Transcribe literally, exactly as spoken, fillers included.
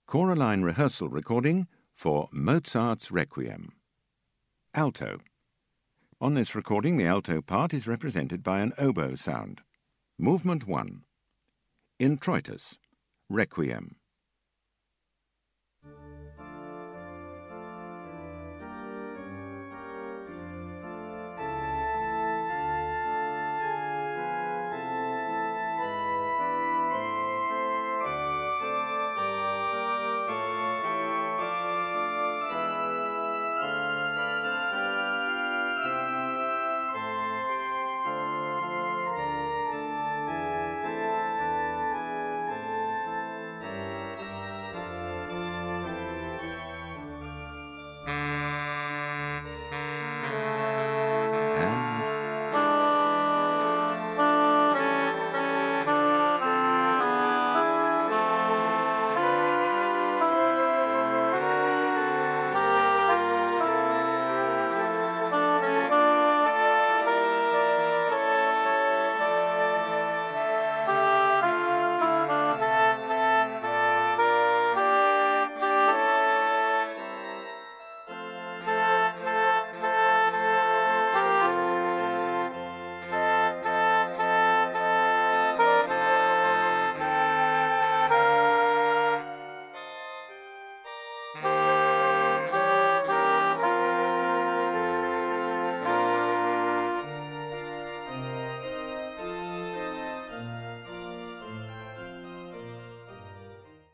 Choraline rehearsal recording for Mozart's Requiem. Alto. On this recording, the alto part is represented by an oboe sound. Movement one. Introitus, Requiem.